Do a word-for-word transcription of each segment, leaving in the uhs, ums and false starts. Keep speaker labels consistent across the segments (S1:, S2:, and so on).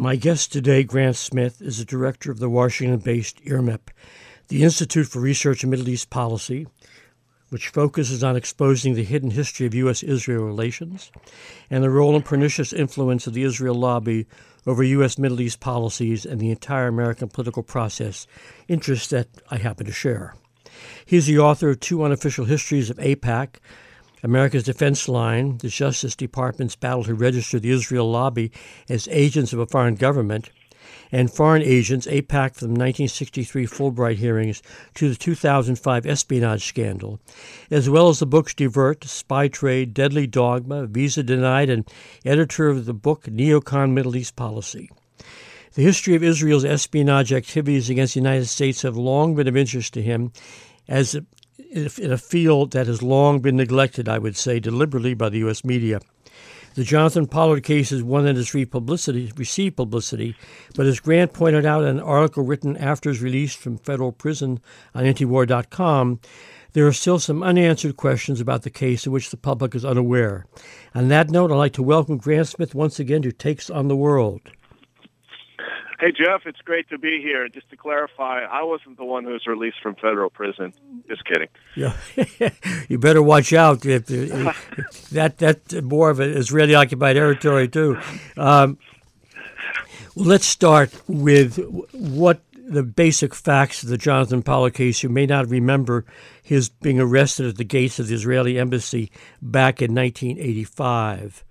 S1: My guest today, Grant Smith, is the director of the Washington-based I R M E P, the Institute for Research in Middle East Policy, which focuses on exposing the hidden history of U S Israel relations and the role and pernicious influence of the Israel lobby over U S Middle East policies and the entire American political process, interests that I happen to share. He's the author of two unofficial histories of AIPAC, America's Defense Line, the Justice Department's battle to register the Israel lobby as agents of a foreign government, and Foreign Agents, AIPAC from the nineteen sixty-three Fulbright hearings to the two thousand five espionage scandal, as well as the books Divert, Spy Trade, Deadly Dogma, Visa Denied, and editor of the book Neocon Middle East Policy. The history of Israel's espionage activities against the United States have long been of interest to him, as in a field that has long been neglected, I would say, deliberately by the U S media. The Jonathan Pollard case is one that has received publicity, received publicity, but as Grant pointed out in an article written after his release from federal prison on antiwar dot com, there are still some unanswered questions about the case of which the public is unaware. On that note, I'd like to welcome Grant Smith once again to Takes on the World.
S2: Hey, Jeff, it's great to be here. Just to clarify, I wasn't the one who was released from federal prison. Just kidding.
S1: Yeah, you better watch out. If, if that that's more of an Israeli-occupied territory, too. Um, well, let's start with what the basic facts of the Jonathan Pollard case. You may not remember his being arrested at the gates of the Israeli embassy back in nineteen eighty-five.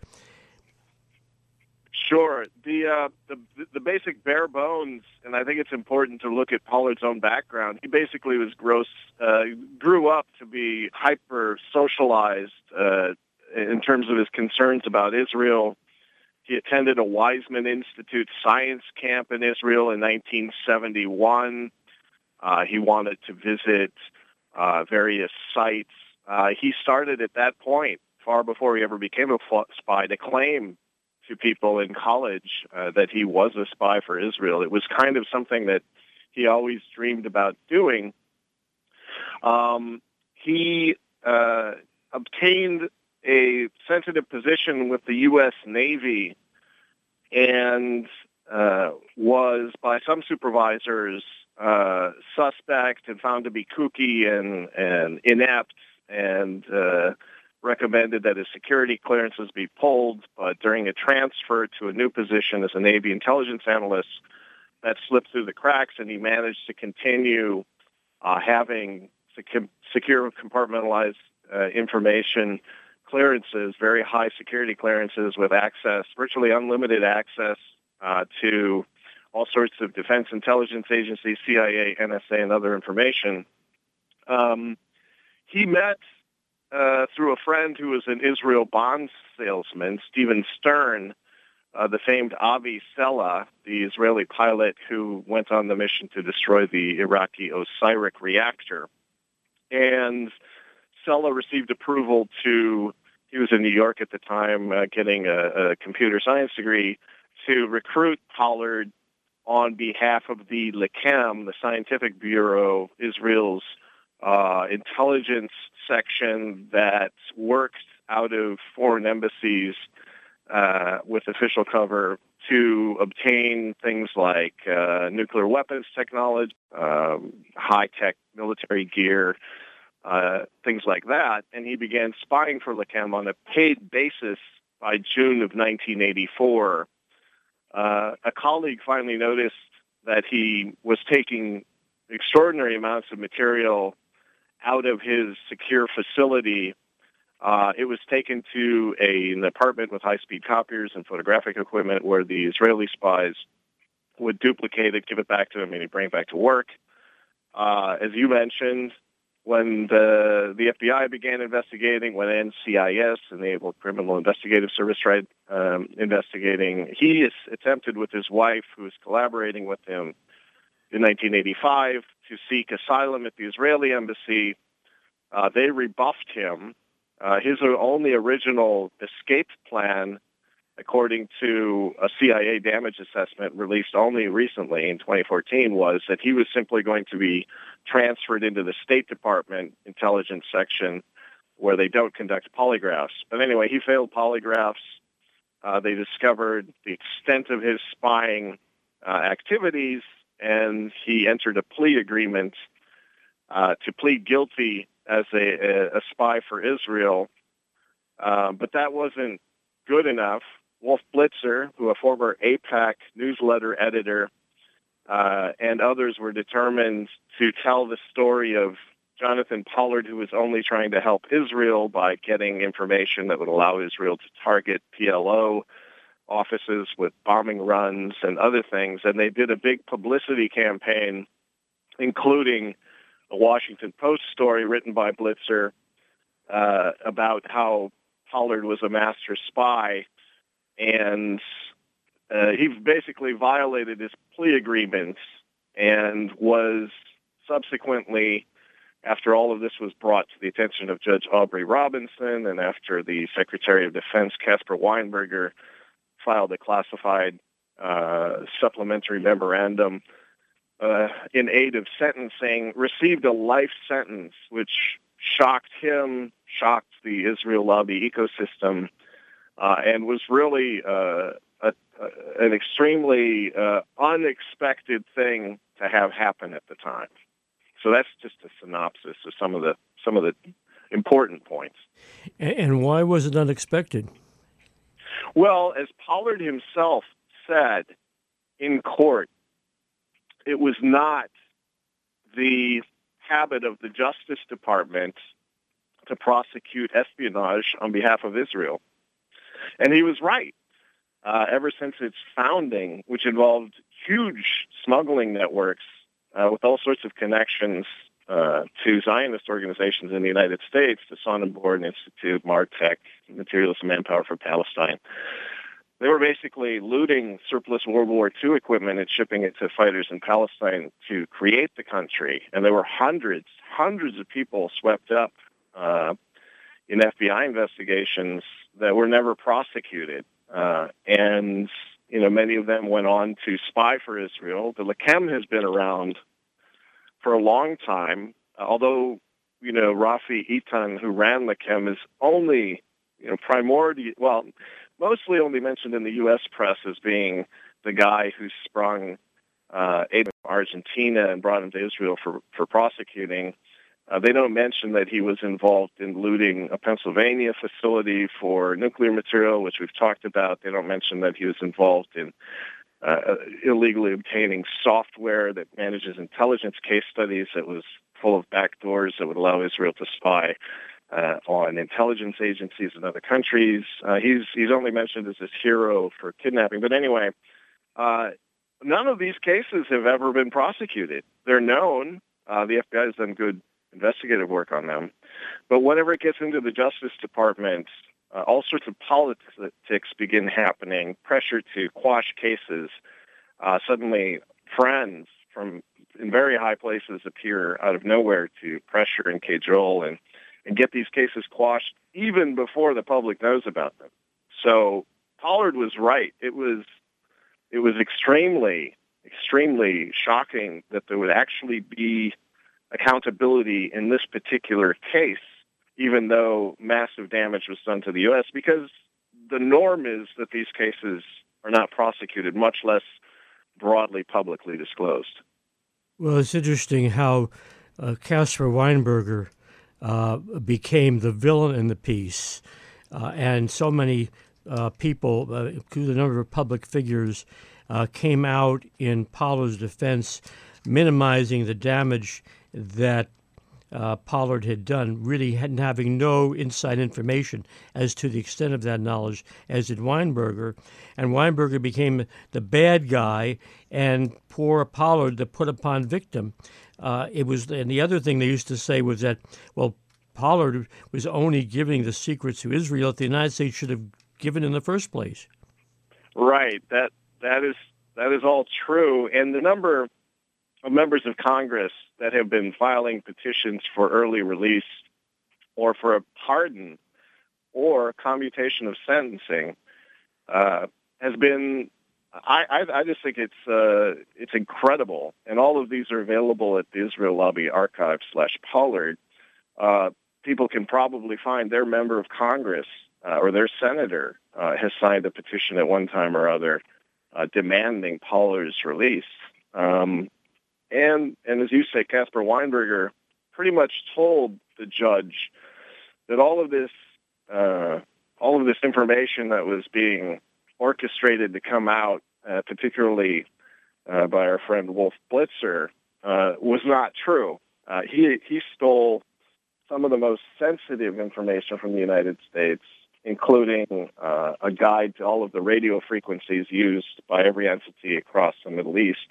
S2: Sure. The, uh, the the basic bare bones, and I think it's important to look at Pollard's own background. He basically was gross, uh, grew up to be hyper socialized uh, in terms of his concerns about Israel. He attended a Weizmann Institute science camp in Israel in nineteen seventy-one. Uh, he wanted to visit uh, various sites. Uh, he started at that point, far before he ever became a spy, to claim to people in college uh, that he was a spy for Israel. It was kind of something that he always dreamed about doing. Um, he uh, obtained a sensitive position with the U S Navy and uh, was, by some supervisors, uh, suspect and found to be kooky and, and inept, and uh, recommended that his security clearances be pulled, but during a transfer to a new position as a Navy intelligence analyst, that slipped through the cracks, and he managed to continue uh, having secu- secure compartmentalized uh, information clearances, very high security clearances with access, virtually unlimited access uh, to all sorts of defense intelligence agencies, C I A, N S A, and other information. Um, he met Uh, through a friend who was an Israel bonds salesman, Stephen Stern, uh, the famed Avi Sela, the Israeli pilot who went on the mission to destroy the Iraqi Osiris reactor. And Sela received approval to, he was in New York at the time, uh, getting a, a computer science degree, to recruit Pollard on behalf of the Lekem, the scientific bureau, Israel's uh, intelligence section that works out of foreign embassies uh, with official cover to obtain things like uh, nuclear weapons technology, um, high-tech military gear, uh, things like that. And he began spying for Lekem on a paid basis by June of nineteen eighty-four. Uh, a colleague finally noticed that he was taking extraordinary amounts of material out of his secure facility. Uh, it was taken to a, an apartment with high-speed copiers and photographic equipment where the Israeli spies would duplicate it, give it back to him, and he'd bring it back to work. Uh, as you mentioned, when the the F B I began investigating, when N C I S, the Naval Criminal Investigative Service, tried um, investigating, he is, attempted with his wife, who was collaborating with him in nineteen eighty-five, to seek asylum at the Israeli embassy. Uh, they rebuffed him. Uh, his only original escape plan, according to a C I A damage assessment released only recently in twenty fourteen, was that he was simply going to be transferred into the State Department intelligence section where they don't conduct polygraphs. But anyway, he failed polygraphs. Uh, they discovered the extent of his spying uh, activities, and he entered a plea agreement uh, to plead guilty as a, a, a spy for Israel. Uh, but that wasn't good enough. Wolf Blitzer, who a former AIPAC newsletter editor, uh, and others were determined to tell the story of Jonathan Pollard, who was only trying to help Israel by getting information that would allow Israel to target P L O offices with bombing runs and other things. And they did a big publicity campaign, including a Washington Post story written by Blitzer uh, about how Pollard was a master spy. And uh, he basically violated his plea agreement and was subsequently, after all of this was brought to the attention of Judge Aubrey Robinson, and after the Secretary of Defense, Caspar Weinberger, filed a classified uh, supplementary memorandum uh, in aid of sentencing, received a life sentence, which shocked him, shocked the Israel lobby ecosystem, uh, and was really uh, a, a, an extremely uh, unexpected thing to have happen at the time. So that's just a synopsis of some of the some of the important points.
S1: And why was it unexpected?
S2: Well, as Pollard himself said in court, it was not the habit of the Justice Department to prosecute espionage on behalf of Israel. And he was right. Uh, ever since its founding, which involved huge smuggling networks uh, with all sorts of connections uh, to Zionist organizations in the United States, the Sonnenborn Institute, MARTEC, Materials and Manpower for Palestine. They were basically looting surplus World War Two equipment and shipping it to fighters in Palestine to create the country. And there were hundreds, hundreds of people swept up uh, in F B I investigations that were never prosecuted. Uh, and, you know, many of them went on to spy for Israel. The Lakem has been around for a long time, although, you know, Rafi Eitan, who ran Lakem, is only, you know, primordial, well, mostly only mentioned in the U S press as being the guy who sprung uh, Abe from Argentina and brought him to Israel for, for prosecuting. Uh, they don't mention that he was involved in looting a Pennsylvania facility for nuclear material, which we've talked about. They don't mention that he was involved in uh, illegally obtaining software that manages intelligence case studies that was full of backdoors that would allow Israel to spy uh, on intelligence agencies in other countries. Uh, he's he's only mentioned as this hero for kidnapping. But anyway, uh, none of these cases have ever been prosecuted. They're known. Uh, the F B I has done good investigative work on them. But whenever it gets into the Justice Department, uh, all sorts of politics begin happening, pressure to quash cases. Uh, suddenly, friends from in very high places appear out of nowhere to pressure and cajole and, and get these cases quashed even before the public knows about them. So Pollard was right. It was it was extremely, extremely shocking that there would actually be accountability in this particular case, even though massive damage was done to the U S, because the norm is that these cases are not prosecuted, much less broadly publicly disclosed.
S1: Well, it's interesting how uh, Caspar Weinberger uh, became the villain in the piece, uh, and so many uh, people, uh, including a number of public figures, uh, came out in Pollard's defense, minimizing the damage that uh, Pollard had done, really hadn't having no inside information as to the extent of that knowledge, as did Weinberger. And Weinberger became the bad guy, and poor Pollard the put upon victim. Uh, it was, and the other thing they used to say was that, well, Pollard was only giving the secrets to Israel that the United States should have given in the first place.
S2: Right. That that is that is all true, and the number of members of Congress that have been filing petitions for early release or for a pardon or commutation of sentencing uh, has been, I, I, I just think it's uh, it's incredible. And all of these are available at the Israel Lobby Archive slash Pollard. Uh, people can probably find their member of Congress uh, or their senator uh, has signed a petition at one time or other uh, demanding Pollard's release. Um, and, and as you say, Caspar Weinberger pretty much told the judge that all of this, uh, all of this information that was being orchestrated to come out, uh, particularly uh, by our friend Wolf Blitzer, uh, was not true. Uh, he he stole some of the most sensitive information from the United States, including uh, a guide to all of the radio frequencies used by every entity across the Middle East,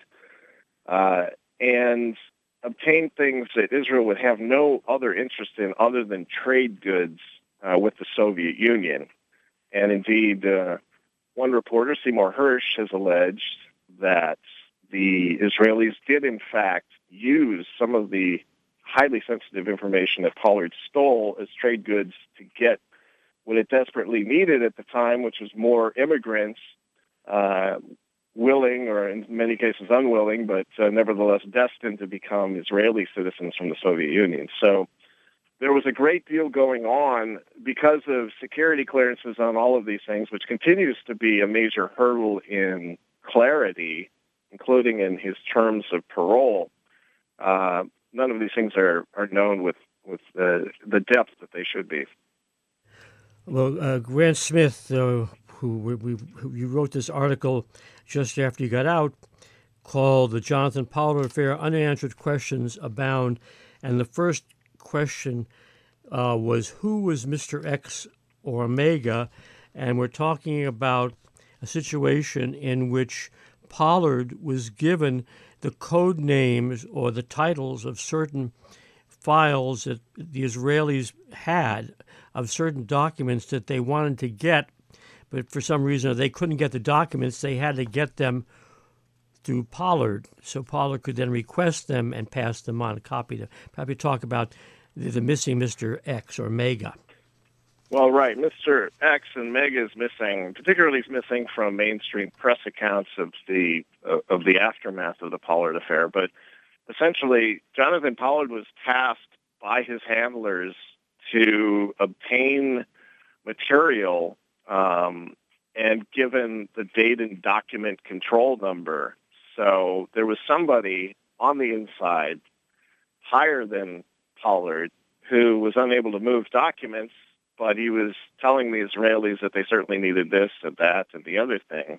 S2: uh, and obtained things that Israel would have no other interest in other than trade goods uh, with the Soviet Union. And indeed, uh, one reporter, Seymour Hersh, has alleged that the Israelis did, in fact, use some of the highly sensitive information that Pollard stole as trade goods to get what it desperately needed at the time, which was more immigrants, uh, willing, or in many cases unwilling, but uh, nevertheless destined to become Israeli citizens from the Soviet Union. So there was a great deal going on because of security clearances on all of these things, which continues to be a major hurdle in clarity, including in his terms of parole. Uh, none of these things are, are known with, with uh, the depth that they should be.
S1: Well, uh, Grant Smith, uh, who, we, who you wrote this article just after you got out, called The Jonathan Pollard Affair, Unanswered Questions Abound. And the first question uh, was, who was Mister X or Omega? And we're talking about a situation in which Pollard was given the code names or the titles of certain files that the Israelis had, of certain documents that they wanted to get, but for some reason they couldn't get the documents. They had to get them through Pollard, so Pollard could then request them and pass them on, copy them. Probably talk about the, the missing Mister X or Mega.
S2: Well, right. Mister X and Mega is missing, particularly is missing from mainstream press accounts of the uh, of the aftermath of the Pollard affair. But essentially, Jonathan Pollard was tasked by his handlers to obtain material um, and given the date and document control number. So there was somebody on the inside higher than Pollard who was unable to move documents, but he was telling the Israelis that they certainly needed this and that and the other thing.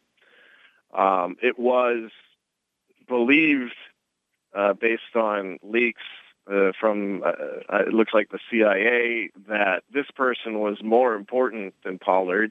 S2: Um, it was believed, uh, based on leaks uh, from, uh, it looks like the C I A, that this person was more important than Pollard.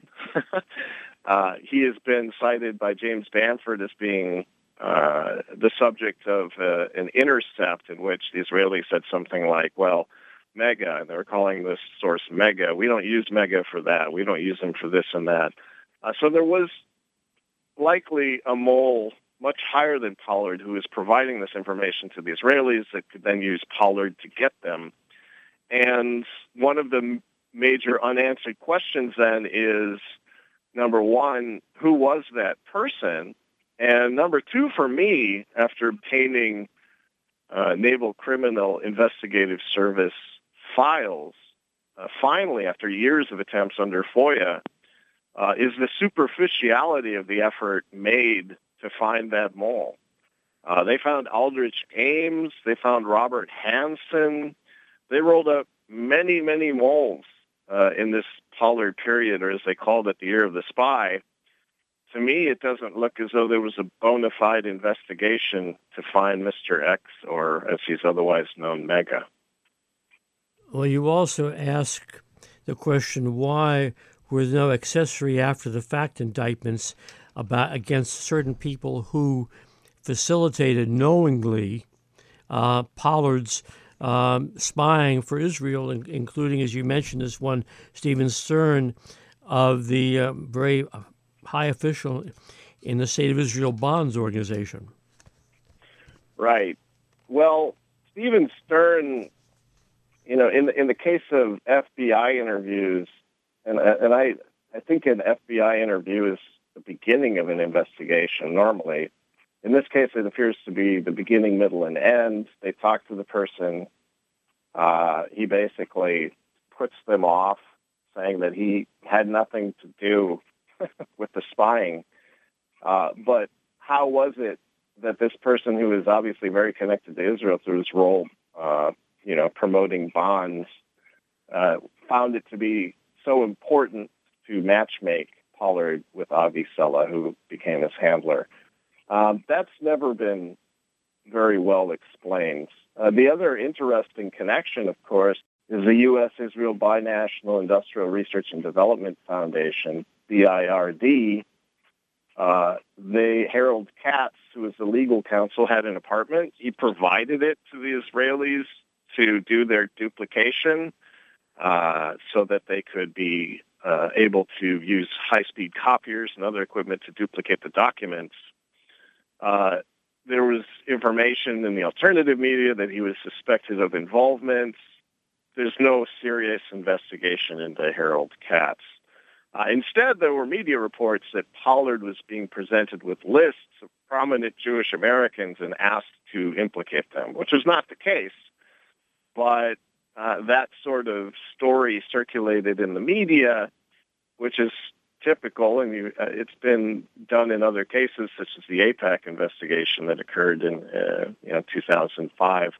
S2: uh, he has been cited by James Bamford as being uh, the subject of uh, an intercept in which the Israelis said something like, well, Mega, and they were calling this source Mega. We don't use Mega for that. We don't use them for this and that. Uh, so there was likely a mole much higher than Pollard who was providing this information to the Israelis that could then use Pollard to get them. And one of the major unanswered questions then is, number one, who was that person? And number two, for me, after obtaining uh, Naval Criminal Investigative Service files, uh, finally, after years of attempts under FOIA, uh, is the superficiality of the effort made to find that mole. Uh, they found Aldrich Ames. They found Robert Hansen. They rolled up many, many moles uh, in this Pollard period, or as they called it, the year of the spy. To me, it doesn't look as though there was a bona fide investigation to find Mister X, or as he's otherwise known, Mega.
S1: Well, you also ask the question, why were there no accessory after the fact indictments about against certain people who facilitated knowingly uh, Pollard's um, spying for Israel, in, including, as you mentioned, this one, Stephen Stern, of the uh, very high official in the State of Israel Bonds Organization.
S2: Right. Well, Stephen Stern, you know, in the, in the case of F B I interviews, and and I I think an F B I interview is the beginning of an investigation normally. In this case, it appears to be the beginning, middle, and end. They talk to the person. Uh, he basically puts them off, saying that he had nothing to do with the spying. Uh, but how was it that this person who is obviously very connected to Israel through his role, uh, you know, promoting bonds, uh, found it to be so important to matchmake Pollard with Avi Sella, who became his handler? Um, that's never been very well explained. Uh, the other interesting connection, of course, is the U S Israel Binational Industrial Research and Development Foundation, B I R D. Uh, they, Harold Katz, who was the legal counsel, had an apartment. He provided it to the Israelis to do their duplication uh, so that they could be uh, able to use high-speed copiers and other equipment to duplicate the documents. Uh, there was information in the alternative media that he was suspected of involvement. There's no serious investigation into Harold Katz. Uh, instead, there were media reports that Pollard was being presented with lists of prominent Jewish Americans and asked to implicate them, which was not the case. But uh, that sort of story circulated in the media, which is typical, and you, uh, it's been done in other cases, such as the AIPAC investigation that occurred in uh, you know, two thousand five.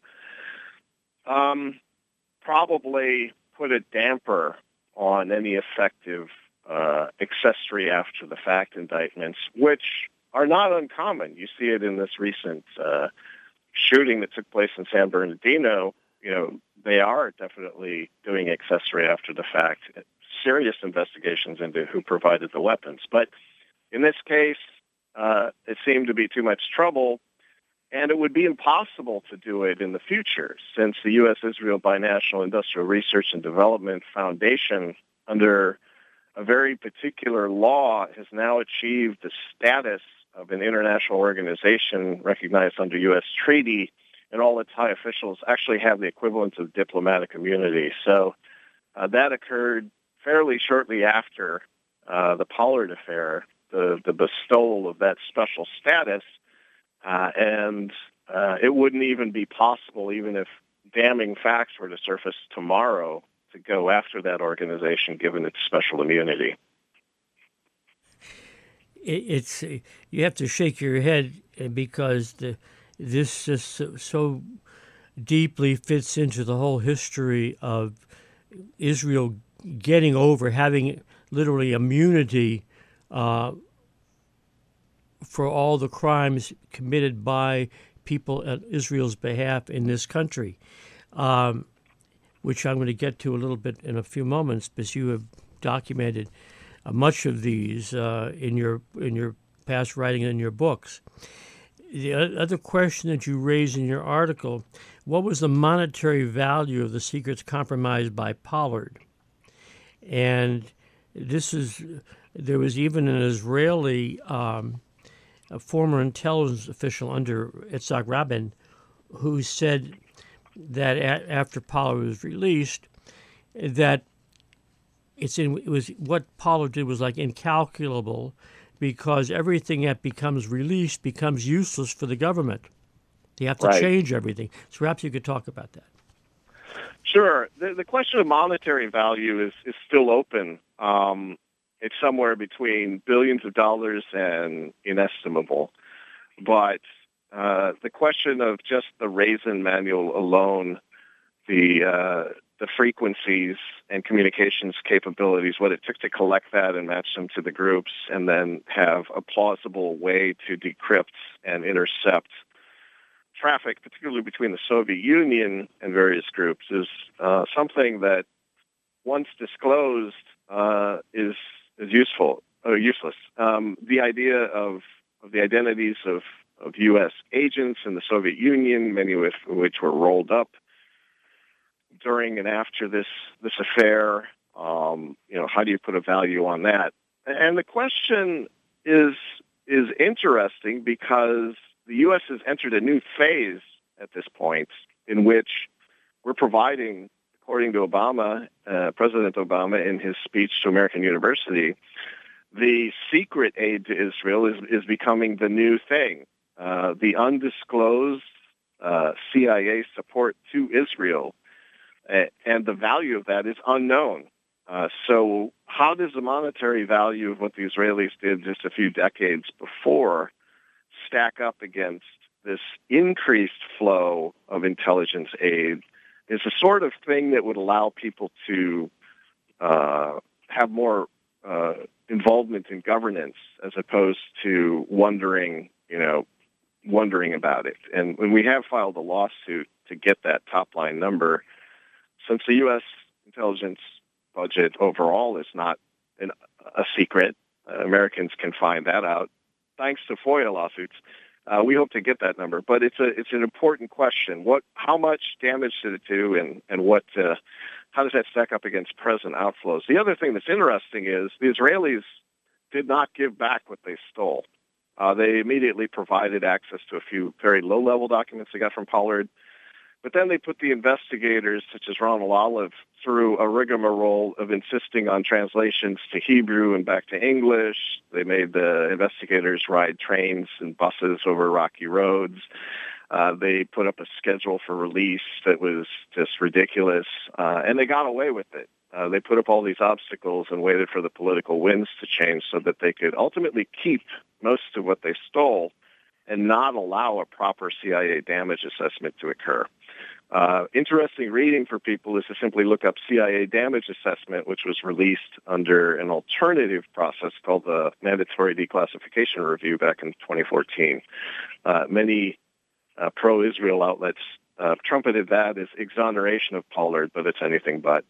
S2: Um, probably put a damper on any effective uh, accessory after the fact indictments, which are not uncommon. You see it in this recent uh, shooting that took place in San Bernardino. You know, they are definitely doing accessory after the fact, serious investigations into who provided the weapons. But in this case, uh, it seemed to be too much trouble, and it would be impossible to do it in the future, since the U S Israel Binational Industrial Research and Development Foundation, under a very particular law, has now achieved the status of an international organization recognized under U S treaty, and all its high officials actually have the equivalent of diplomatic immunity. So uh, that occurred fairly shortly after uh, the Pollard affair, the, the bestowal of that special status, uh, and uh, it wouldn't even be possible, even if damning facts were to surface tomorrow, to go after that organization given its special immunity.
S1: It's you have to shake your head because the, this just so, so deeply fits into the whole history of Israel getting over having literally immunity uh, for all the crimes committed by people at Israel's behalf in this country, um, which I'm going to get to a little bit in a few moments, because you have documented uh, much of these uh, in your in your past writing and in your books. The other question that you raise in your article: what was the monetary value of the secrets compromised by Pollard? And this is, there was even an Israeli um, a former intelligence official under Itzhak Rabin who said that a- after Pollard was released, that it's in, it was what Pollard did was like incalculable, because everything that becomes released becomes useless for the government. They have to
S2: Right.
S1: change everything. So perhaps you could talk about that.
S2: Sure. The, the question of monetary value is, is still open. Um, it's somewhere between billions of dollars and inestimable. But uh, the question of just the Raisin manual alone, the uh, the frequencies and communications capabilities, what it took to collect that and match them to the groups, and then have a plausible way to decrypt and intercept traffic, particularly between the Soviet Union and various groups, is uh, something that, once disclosed, uh, is is useful or useless. Um, the idea of, of the identities of, of U S agents in the Soviet Union, many of which were rolled up during and after this this affair, um, you know, how do you put a value on that? And the question is is interesting because the U S has entered a new phase at this point in which we're providing, according to Obama, uh, President Obama, in his speech to American University, the secret aid to Israel is, is becoming the new thing. Uh, the undisclosed uh, C I A support to Israel, uh, and the value of that is unknown. Uh, so how does the monetary value of what the Israelis did just a few decades before stack up against this increased flow of intelligence aid? Is the sort of thing that would allow people to uh, have more uh, involvement in governance as opposed to wondering, you know, wondering about it. And when we have filed a lawsuit to get that top line number, since the U S intelligence budget overall is not an, a secret, uh, Americans can find that out thanks to FOIA lawsuits. Uh, we hope to get that number, but it's a it's an important question. What, how much damage did it do, and and what, uh, how does that stack up against present outflows? The other thing that's interesting is the Israelis did not give back what they stole. Uh, they immediately provided access to a few very low-level documents they got from Pollard, but then they put the investigators, such as Ronald Olive, through a rigmarole of insisting on translations to Hebrew and back to English. They made the investigators ride trains and buses over rocky roads. Uh, they put up a schedule for release that was just ridiculous, uh, and they got away with it. Uh, they put up all these obstacles and waited for the political winds to change so that they could ultimately keep most of what they stole and not allow a proper C I A damage assessment to occur. Uh, interesting reading for people is to simply look up C I A damage assessment, which was released under an alternative process called the Mandatory Declassification Review back in twenty fourteen. Uh, many uh, pro-Israel outlets uh, trumpeted that as exoneration of Pollard, but it's anything but.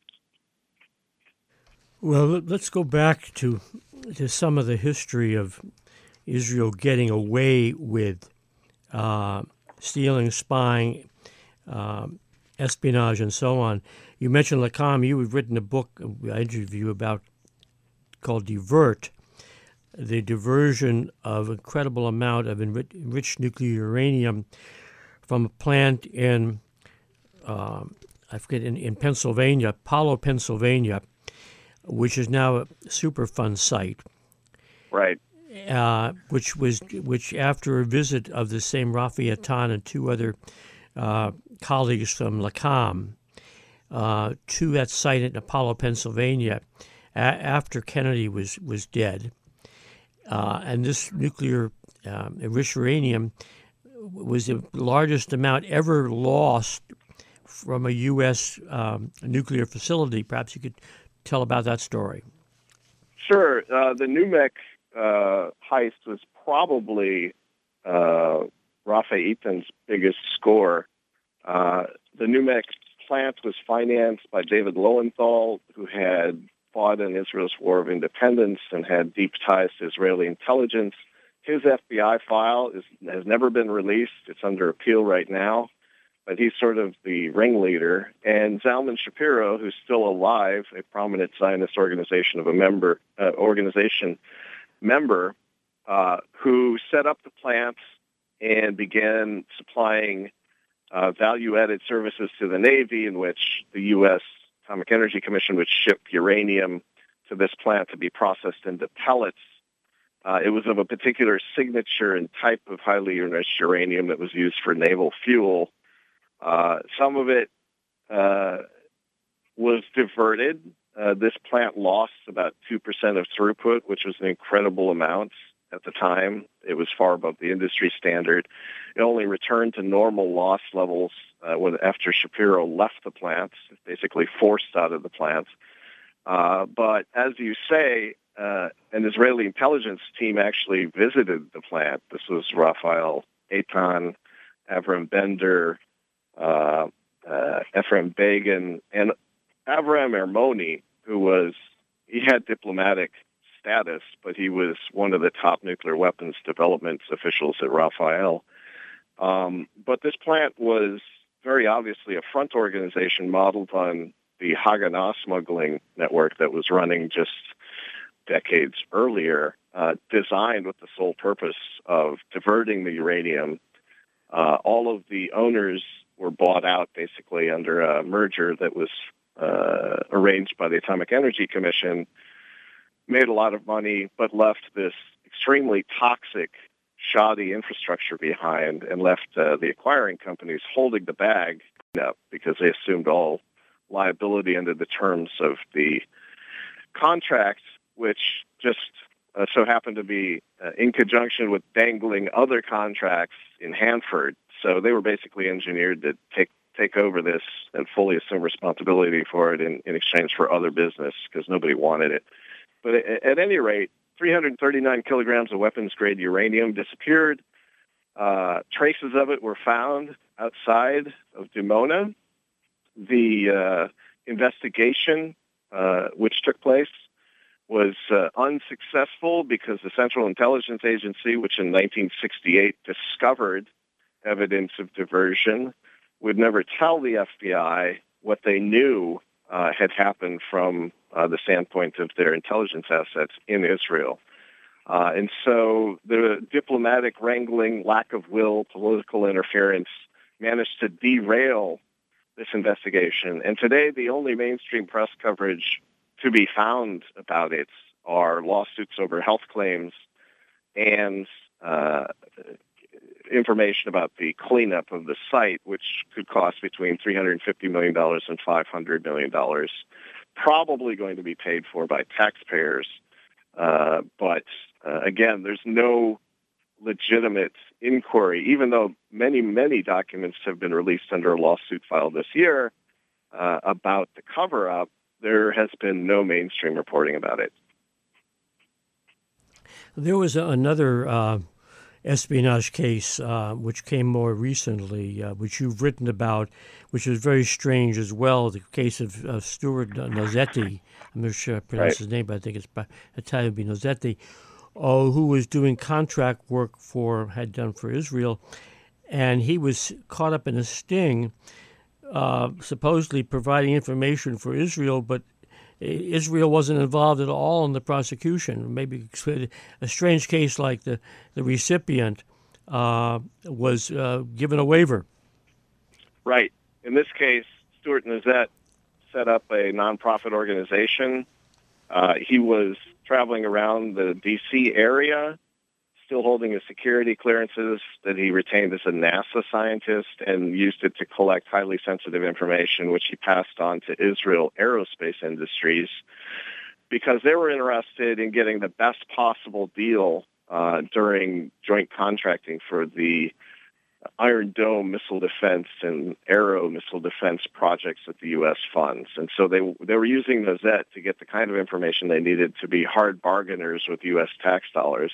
S1: Well, let's go back to to some of the history of Israel getting away with uh, stealing, spying, uh, espionage, and so on. You mentioned Lakam. You have written a book, I interviewed you about, called Divert, the diversion of incredible amount of enrich, enriched nuclear uranium from a plant in, uh, I forget, in, in Pennsylvania, Palo, Pennsylvania, which is now a Superfund site.
S2: Right.
S1: Uh, which was which after a visit of the same Rafi Eitan and two other uh, colleagues from Lakam uh, to that site in Apollo, Pennsylvania, a- after Kennedy was was dead, uh, and this nuclear um, enriched uranium was the largest amount ever lost from a U S um, nuclear facility. Perhaps you could tell about that story.
S2: Sure. Uh, the N U M E C uh, heist was probably uh, Rafi Eitan's biggest score. Uh, the N U M E C plant was financed by David Lowenthal, who had fought in Israel's War of Independence and had deep ties to Israeli intelligence. His F B I file is, has never been released. It's under appeal right now. But he's sort of the ringleader. And Zalman Shapiro, who's still alive, a prominent Zionist organization of a member uh, organization member, uh, who set up the plants and began supplying uh, value-added services to the Navy, in which the U S Atomic Energy Commission would ship uranium to this plant to be processed into pellets. Uh, it was of a particular signature and type of highly enriched uranium that was used for naval fuel. Uh, some of it uh, was diverted. Uh, this plant lost about two percent of throughput, which was an incredible amount at the time. It was far above the industry standard. It only returned to normal loss levels uh, when after Shapiro left the plant, basically forced out of the plant. Uh, but as you say, uh, an Israeli intelligence team actually visited the plant. This was Rafael Eitan, Avram Bender, Uh, uh, Ephraim Begin, and Avraham Ermoni, who was, he had diplomatic status, but he was one of the top nuclear weapons development officials at Rafael. Um, but this plant was very obviously a front organization modeled on the Haganah smuggling network that was running just decades earlier, uh, designed with the sole purpose of diverting the uranium. Uh, all of the owners were bought out basically under a merger that was uh, arranged by the Atomic Energy Commission, made a lot of money, but left this extremely toxic, shoddy infrastructure behind and left uh, the acquiring companies holding the bag up because they assumed all liability under the terms of the contract, which just uh, so happened to be uh, in conjunction with dangling other contracts in Hanford. So they were basically engineered to take take over this and fully assume responsibility for it in, in exchange for other business because nobody wanted it. But at, at any rate, three hundred thirty-nine kilograms of weapons-grade uranium disappeared. Uh, traces of it were found outside of Dimona. The uh, investigation, uh, which took place, was uh, unsuccessful because the Central Intelligence Agency, which in nineteen sixty-eight discovered evidence of diversion, would never tell the F B I what they knew uh, had happened from uh, the standpoint of their intelligence assets in Israel. Uh, and so the diplomatic wrangling, lack of will, political interference managed to derail this investigation. And today, the only mainstream press coverage to be found about it are lawsuits over health claims and uh, information about the cleanup of the site, which could cost between three hundred fifty million dollars and five hundred million dollars, probably going to be paid for by taxpayers. Uh, but uh, again, there's no legitimate inquiry, even though many, many documents have been released under a lawsuit filed this year uh, about the cover-up. There has been no mainstream reporting about it.
S1: There was a, another uh, espionage case uh, which came more recently, uh, which you've written about, which is very strange as well, the case of uh, Stuart Nozzetti. I'm not sure I pronounce
S2: Right.
S1: his name, but I think it's Italian, be Nozzetti, uh, who was doing contract work for, had done for Israel, and he was caught up in a sting, uh, supposedly providing information for Israel, but Israel wasn't involved at all in the prosecution. Maybe a strange case like the, the recipient uh, was uh, given a waiver.
S2: Right. In this case, Stuart Nozette set up a nonprofit organization. Uh, he was traveling around the D C area, still holding his security clearances that he retained as a NASA scientist, and used it to collect highly sensitive information, which he passed on to Israel Aerospace Industries, because they were interested in getting the best possible deal uh, during joint contracting for the Iron Dome missile defense and Arrow missile defense projects that the U S funds. And so they they were using Nozette to get the kind of information they needed to be hard bargainers with U S tax dollars.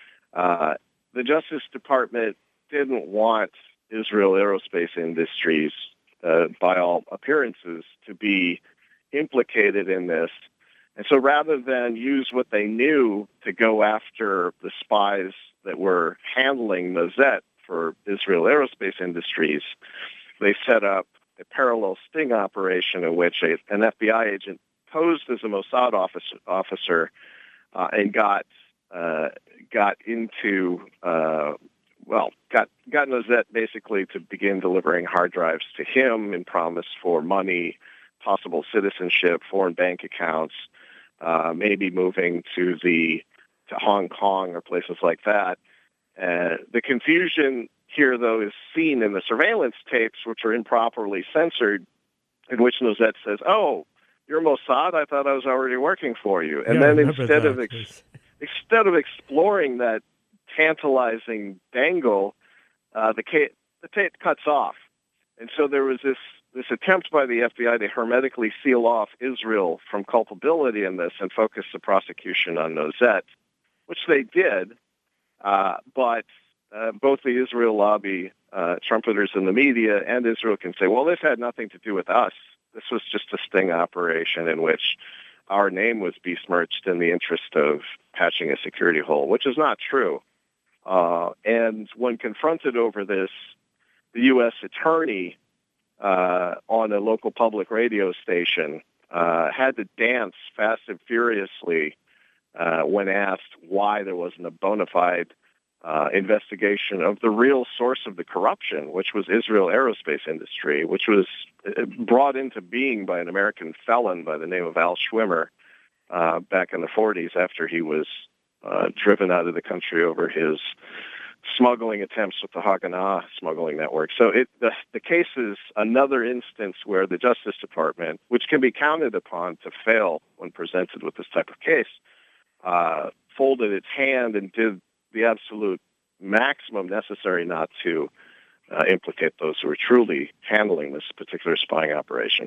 S2: Uh, the Justice Department didn't want Israel Aerospace Industries, uh, by all appearances, to be implicated in this. And so rather than use what they knew to go after the spies that were handling Nozette for Israel Aerospace Industries, they set up a parallel sting operation in which a, an F B I agent posed as a Mossad officer, officer uh, and got uh, got into, uh, well, got, got Nozette basically to begin delivering hard drives to him in promise for money, possible citizenship, foreign bank accounts, uh, maybe moving to the to Hong Kong or places like that. Uh, the confusion here, though, is seen in the surveillance tapes, which are improperly censored, in which Nozette says, "Oh, you're Mossad? I thought I was already working for you." And
S1: yeah,
S2: then instead
S1: that.
S2: of ex- instead of exploring that tantalizing dangle, uh, the, ca- the tape cuts off. And so there was this this attempt by the F B I to hermetically seal off Israel from culpability in this and focus the prosecution on Nozette, which they did. Uh, but uh, both the Israel lobby, uh, trumpeters in the media, and Israel can say, well, this had nothing to do with us. This was just a sting operation in which our name was besmirched in the interest of patching a security hole, which is not true. Uh, and when confronted over this, the U S attorney uh, on a local public radio station uh, had to dance fast and furiously Uh, when asked why there wasn't a bona fide uh, investigation of the real source of the corruption, which was Israel Aerospace Industry, which was brought into being by an American felon by the name of Al Schwimmer uh, back in the forties after he was uh, driven out of the country over his smuggling attempts with the Haganah smuggling network. So it, the, the case is another instance where the Justice Department, which can be counted upon to fail when presented with this type of case, uh, folded its hand and did the absolute maximum necessary not to uh, implicate those who were truly handling this particular spying operation.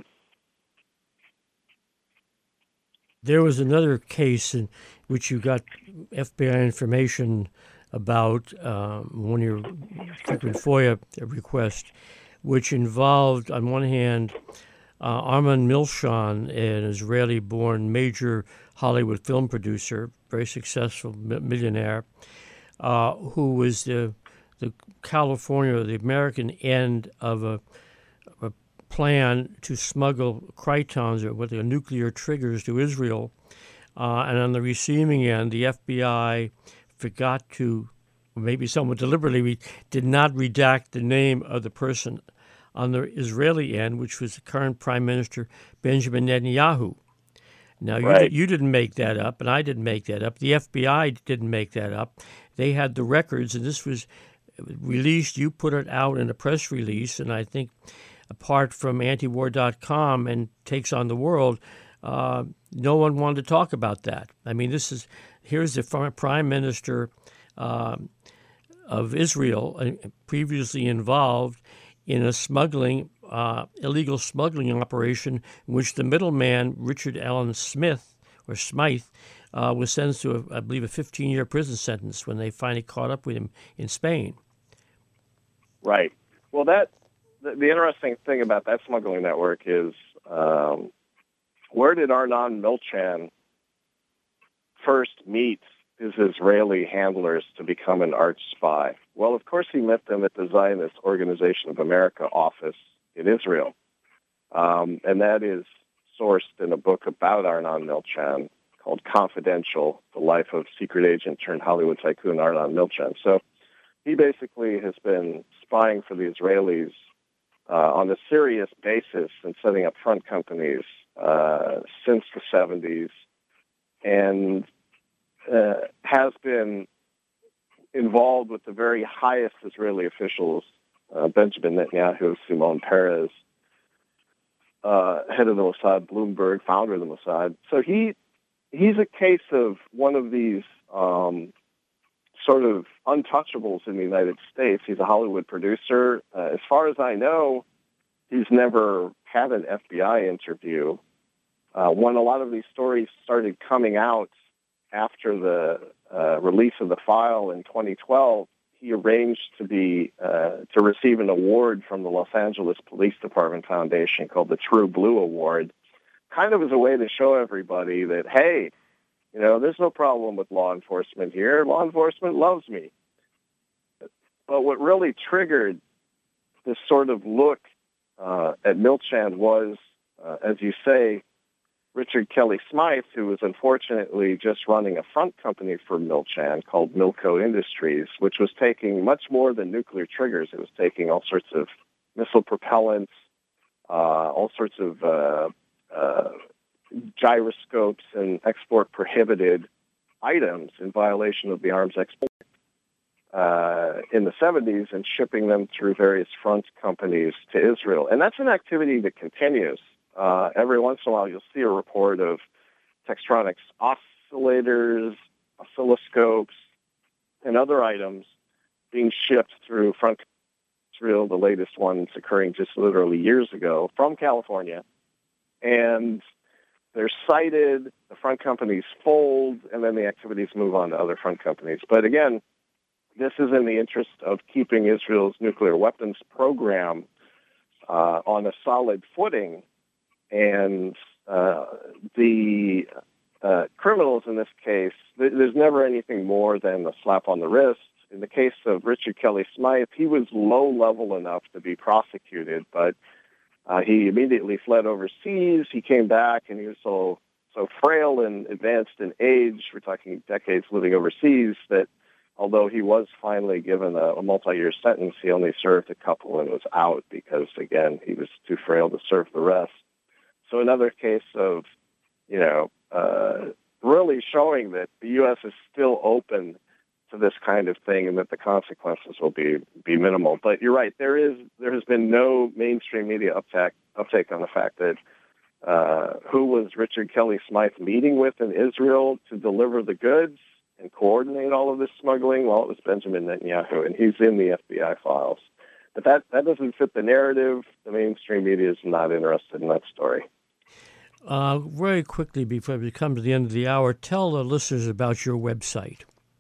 S1: There was another case in which you got F B I information about um, one of your frequent FOIA requests, which involved, on one hand, uh, Armand Milchan, an Israeli-born major Hollywood film producer, very successful millionaire, uh, who was the the California, the American end of a, a plan to smuggle Krytons, or what they are, nuclear triggers, to Israel. Uh, and on the receiving end, the F B I forgot to, maybe somewhat deliberately, did not redact the name of the person on the Israeli end, which was the current Prime Minister Benjamin Netanyahu. Now,
S2: right.
S1: you, you didn't make that up, and I didn't make that up. The F B I didn't make that up. They had the records, and this was released. You put it out in a press release, and I think apart from antiwar dot com and Takes on the World, uh, no one wanted to talk about that. I mean, this is here's the Prime Minister uh, of Israel, uh, previously involved in a smuggling, uh, illegal smuggling operation in which the middleman, Richard Allen Smith, or Smythe, uh, was sentenced to, a, I believe, a fifteen-year prison sentence when they finally caught up with him in Spain.
S2: Right. Well, that the, the interesting thing about that smuggling network is um, where did Arnon Milchan first meet his Israeli handlers to become an arch spy? Well, of course, he met them at the Zionist Organization of America office in Israel. Um, and that is sourced in a book about Arnon Milchan called Confidential, The Life of Secret Agent turned Hollywood Tycoon Arnon Milchan. So he basically has been spying for the Israelis uh, on a serious basis and setting up front companies uh, since the seventies, and uh, has been involved with the very highest Israeli officials, uh, Benjamin Netanyahu, Shimon Peres, uh, head of the Mossad, Bloomberg, founder of the Mossad. So he he's a case of one of these um, sort of untouchables in the United States. He's a Hollywood producer. Uh, as far as I know, he's never had an F B I interview. Uh, when a lot of these stories started coming out after the uh, release of the file in twenty twelve, he arranged to be uh, to receive an award from the Los Angeles Police Department Foundation called the True Blue Award, kind of as a way to show everybody that, hey, you know, there's no problem with law enforcement here. Law enforcement loves me. But what really triggered this sort of look uh, at Milchan was, uh, as you say, Richard Kelly Smythe, who was unfortunately just running a front company for Milchan called Milco Industries, which was taking much more than nuclear triggers. It was taking all sorts of missile propellants, uh, all sorts of uh, uh, gyroscopes and export prohibited items in violation of the arms export uh, in the seventies, and shipping them through various front companies to Israel. And that's an activity that continues. Uh, every once in a while, you'll see a report of Textronics oscillators, oscilloscopes, and other items being shipped through front Israel. The latest one's occurring just literally years ago from California. And they're cited, the front companies fold, and then the activities move on to other front companies. But again, this is in the interest of keeping Israel's nuclear weapons program uh, on a solid footing. And uh, the uh, criminals in this case, th- there's never anything more than a slap on the wrist. In the case of Richard Kelly Smythe, he was low level enough to be prosecuted, but uh, he immediately fled overseas. He came back, and he was so so frail and advanced in age, we're talking decades living overseas, that although he was finally given a, a multi-year sentence, he only served a couple and was out because, again, he was too frail to serve the rest. So another case of, you know, uh, really showing that the U S is still open to this kind of thing and that the consequences will be, be minimal. But you're right, there is there has been no mainstream media uptake, uptake on the fact that uh, who was Richard Kelly Smythe meeting with in Israel to deliver the goods and coordinate all of this smuggling? Well, it was Benjamin Netanyahu, and he's in the F B I files. But that, that doesn't fit the narrative. The mainstream media is not interested in that story.
S1: Uh, very quickly, before we come to the end of the hour, tell the listeners about your website.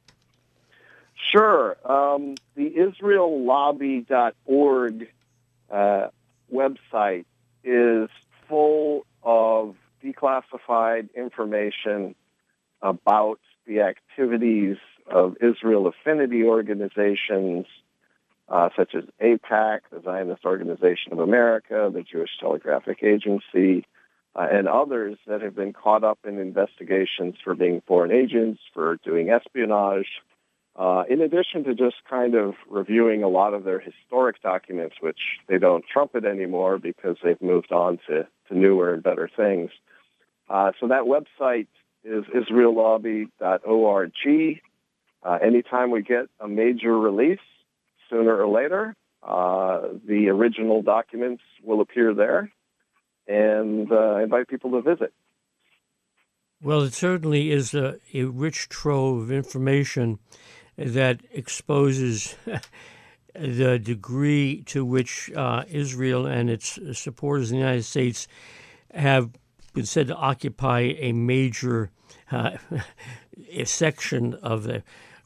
S2: Sure. Um, the Israel Lobby dot org uh, website is full of declassified information about the activities of Israel affinity organizations, uh, such as AIPAC, the Zionist Organization of America, the Jewish Telegraphic Agency, uh, and others that have been caught up in investigations for being foreign agents, for doing espionage, uh, in addition to just kind of reviewing a lot of their historic documents, which they don't trumpet anymore because they've moved on to, to newer and better things. Uh, so that website is Israel Lobby dot org. Uh, anytime we get a major release, sooner or later, uh, the original documents will appear there, and uh, I invite people to visit.
S1: Well, it certainly is a, a rich trove of information that exposes the degree to which uh, Israel and its supporters in the United States have been said to occupy a major uh, a section of the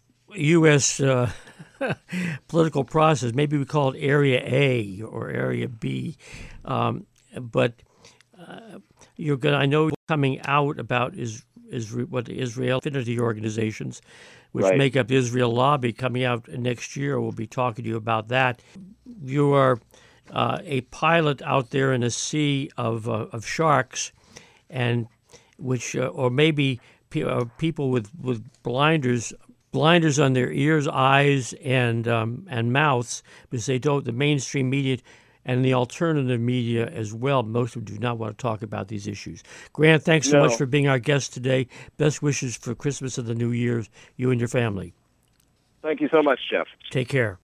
S1: U S uh, political process. Maybe we call it Area A or Area B. Um, but uh, you're going. I know coming out about is is what the Israel affinity organizations, which
S2: right.
S1: make up the Israel Lobby, coming out next year. We'll be talking to you about that. You are uh, a pilot out there in a sea of uh, of sharks, and which uh, or maybe pe- uh, people with, with blinders blinders on their ears, eyes, and um, and mouths, because they don't. The mainstream media and the alternative media as well, most of them do not want to talk about these issues. Grant, thanks so
S2: no.
S1: much for being our guest today. Best wishes for Christmas and the New Year's, you and your family.
S2: Thank you so much, Jeff.
S1: Take care.